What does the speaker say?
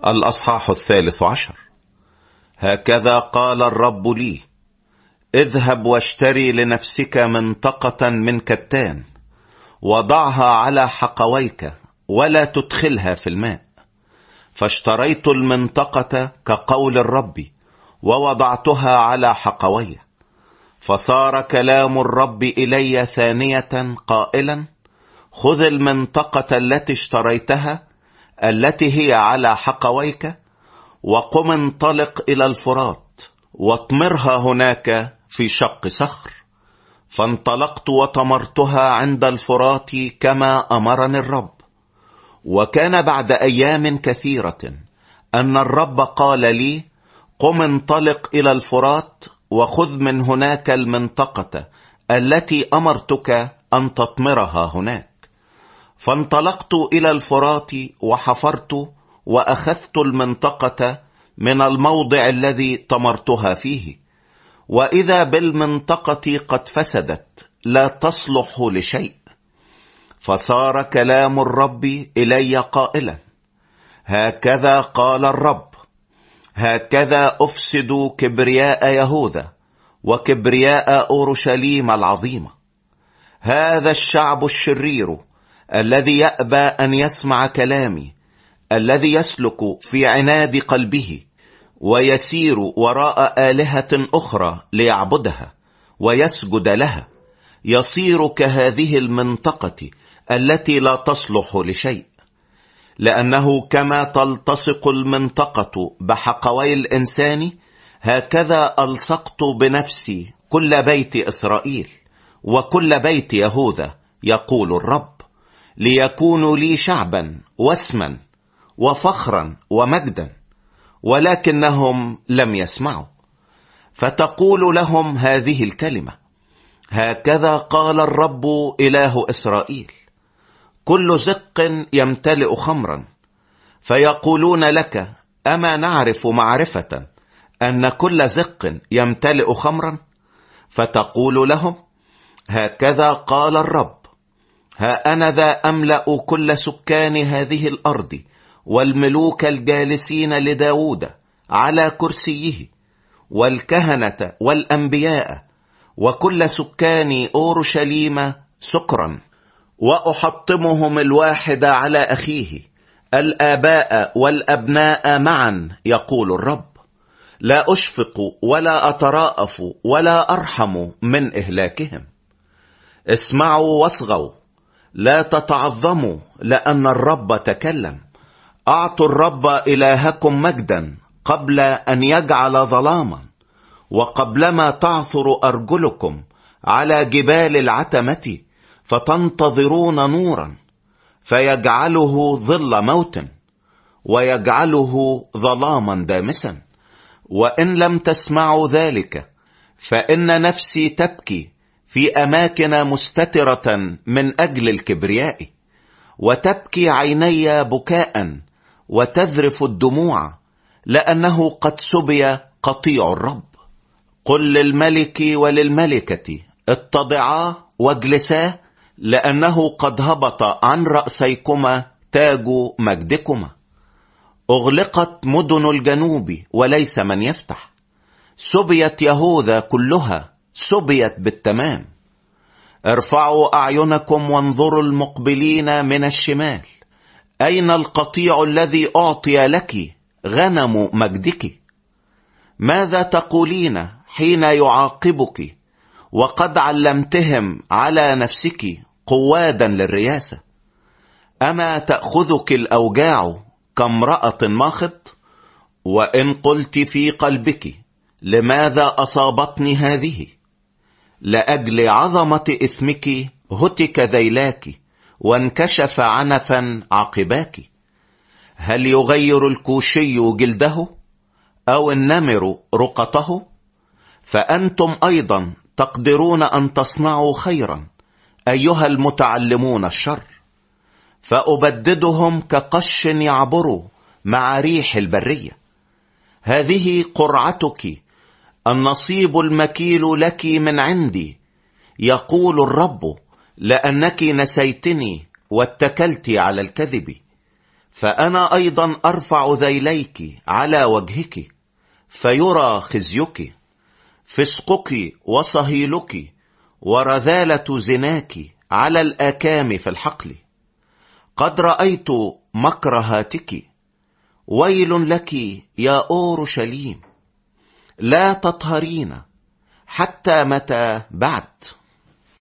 الأصحاح 13. هكذا قال الرب لي: اذهب واشتري لنفسك منطقة من كتان، وضعها على حقويك ولا تدخلها في الماء. فاشتريت المنطقة كقول الرب ووضعتها على حقوي. فصار كلام الرب إلي ثانية قائلا: خذ المنطقة التي اشتريتها التي هي على حقويك، وقم انطلق إلى الفرات واطمرها هناك في شق صخر. فانطلقت وطمرتها عند الفرات كما أمرني الرب. وكان بعد أيام كثيرة أن الرب قال لي: قم انطلق إلى الفرات وخذ من هناك المنطقة التي أمرتك أن تطمرها هناك. فانطلقت إلى الفرات وحفرت وأخذت المنطقة من الموضع الذي طمرتها فيه، وإذا بالمنطقة قد فسدت لا تصلح لشيء. فصار كلام الرب إلي قائلا: هكذا قال الرب: هكذا أفسد كبرياء يهوذا وكبرياء أورشليم العظيمة. هذا الشعب الشرير الذي يأبى أن يسمع كلامي، الذي يسلك في عناد قلبه ويسير وراء آلهة أخرى ليعبدها ويسجد لها، يصير كهذه المنطقة التي لا تصلح لشيء. لأنه كما تلتصق المنطقة بحقوي الإنسان، هكذا ألصقت بنفسي كل بيت إسرائيل وكل بيت يهوذا، يقول الرب، ليكونوا لي شعبا واسما وفخرا ومجدا. ولكنهم لم يسمعوا. فتقول لهم هذه الكلمة: هكذا قال الرب إله إسرائيل: كل زق يمتلئ خمرا. فيقولون لك: أما نعرف معرفة أن كل زق يمتلئ خمرا؟ فتقول لهم: هكذا قال الرب: ها أنا ذا أملأ كل سكان هذه الأرض والملوك الجالسين لداود على كرسيه والكهنة والأنبياء وكل سكان أورشليم سكرا، وأحطمهم الواحد على أخيه، الآباء والأبناء معا، يقول الرب. لا أشفق ولا أتراءف ولا أرحم من إهلاكهم. اسمعوا واصغوا، لا تتعظموا، لأن الرب تكلم. أعطوا الرب إلهكم مجدا قبل أن يجعل ظلاما، وقبلما تعثر أرجلكم على جبال العتمة فتنتظرون نورا، فيجعله ظل موت ويجعله ظلاما دامسا. وإن لم تسمعوا ذلك، فإن نفسي تبكي في أماكن مستترة من أجل الكبرياء، وتبكي عيني بكاء وتذرف الدموع، لأنه قد سبي قطيع الرب. قل للملك وللملكة: اتضعا واجلسا، لأنه قد هبط عن رأسيكما تاج مجدكما. أغلقت مدن الجنوب وليس من يفتح. سبيت يهوذا كلها، سبيت بالتمام. ارفعوا أعينكم وانظروا المقبلين من الشمال. أين القطيع الذي أعطي لك، غنم مجدك؟ ماذا تقولين حين يعاقبك وقد علمتهم على نفسك قوادا للرياسة؟ أما تأخذك الأوجاع كامرأة ماخط؟ وإن قلت في قلبك: لماذا أصابتني هذه؟ لأجل عظمة إثمك هتك ذيلاك وانكشف عنفا عقباك. هل يغير الكوشي جلده أو النمر رقته؟ فأنتم أيضا تقدرون أن تصنعوا خيرا أيها المتعلمون الشر. فأبددهم كقش يعبر مع ريح البرية. هذه قرعتك، النصيب المكيل لك من عندي، يقول الرب، لأنك نسيتني واتكلت على الكذب. فأنا أيضا أرفع ذيليك على وجهك فيرى خزيك، فسقك وصهيلك ورذالة زناك على الآكام في الحقل. قد رأيت مكرهاتك، ويل لك يا أورشليم، لا تطهرين حتى متى بعد؟